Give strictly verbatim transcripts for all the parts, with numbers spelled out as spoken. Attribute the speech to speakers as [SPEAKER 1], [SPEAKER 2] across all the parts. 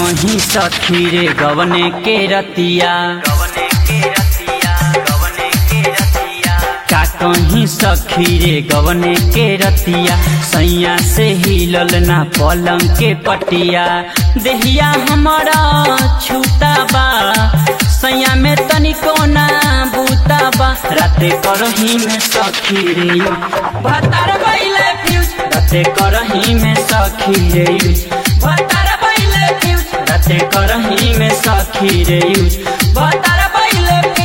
[SPEAKER 1] कहीं सखी रे गवने के रतिया गवने के रतिया गवने के रतिया का कहीं सखी रे गवने के रतिया सैया से हिलल ना पलंग के पटिया देहिया हमारा छूता बा सैया में तनिको ना बूता बा राते करही में सखी रे भतार बैले फ्यूज राते करही में सखी रे भतार बैले फ्यूज राते करही में सखी रे भतार बैले फ्यूज।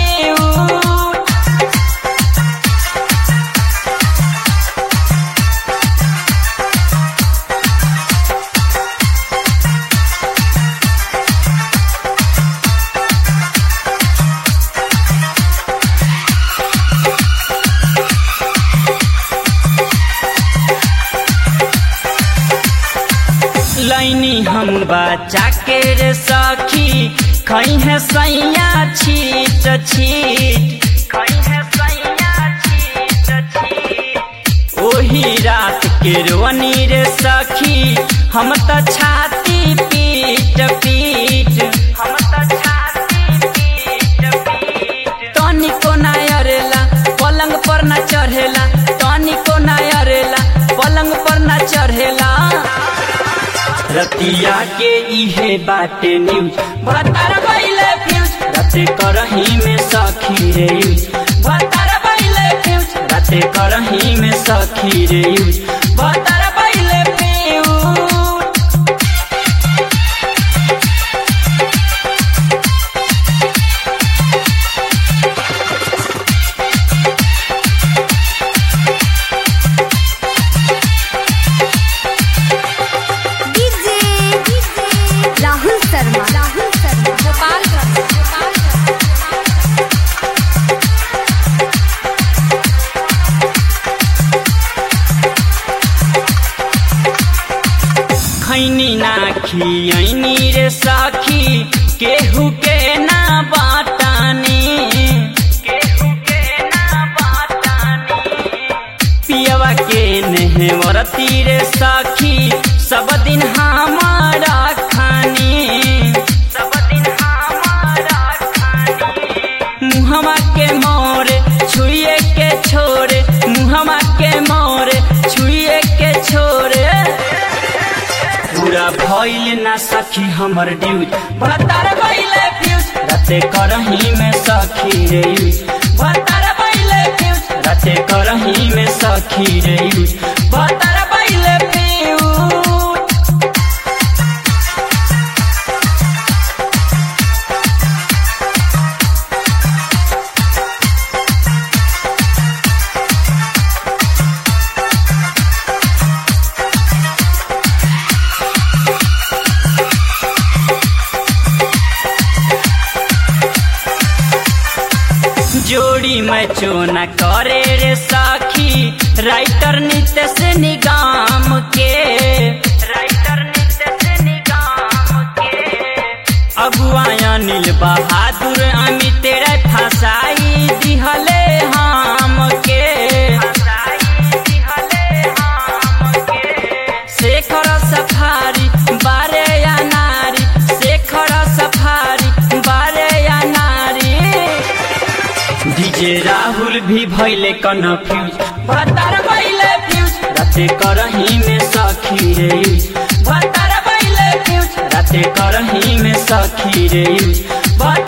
[SPEAKER 1] लैनी हम बचा के रे सखी खई है सैया छीट छीट खई है सैया छीट छीट ओही रात के रोनी रे सखी हम त छाती पीट पीट हम त छाती पीट पीट तनिको ना अरेला पलंग पर ना चढ़ेला तनिको ना अरेला पलंग पर ना चढ़ेला रतिया के इहे बाटे न्यूज भतार बैले फ्यूज राते करही में सखी रे यूज भतार बैले फ्यूज राते करही में सखी रे यूज भतार बैले फ्यूज।
[SPEAKER 2] राहुल शर्मा राहुल शर्मा गोपालगंज
[SPEAKER 1] खैनी ना खियनी रे सखी केहू के ना बाटानी केहू के ना बाटानी पियवा के नेहवरती रे सखी सब दिन हमारा खानी सब दिन हमारा खानी मुहमा के मोरे छुए के छोरे मुहमा के मोरे छुए के छोरे पूरा भइल ना सखी हमर ड्यूज भतार बैले फ्यूज राते करही में सखी रे यूज भतार बैले फ्यूज राते करही में सखी रे यूज भतार बैले फ्यूज। जोड़ी में चोना करे रे सखी राइटर नित्य से निगाम के राइटर नित्य से निगाम के अगुआ अनिल बहादुर अमित तेरे फसाई दिहले हम के फसाई दिहले हम के शेखर सफारी बारे या नारी शेखर सफारी बारे या नारी डीजे राहुल भी भइले कन्फ्यूज भतार बैले फ्यूज राते करही में सखी रे यूज भतार बैले फ्यूज राते करही में सखी रे यूज।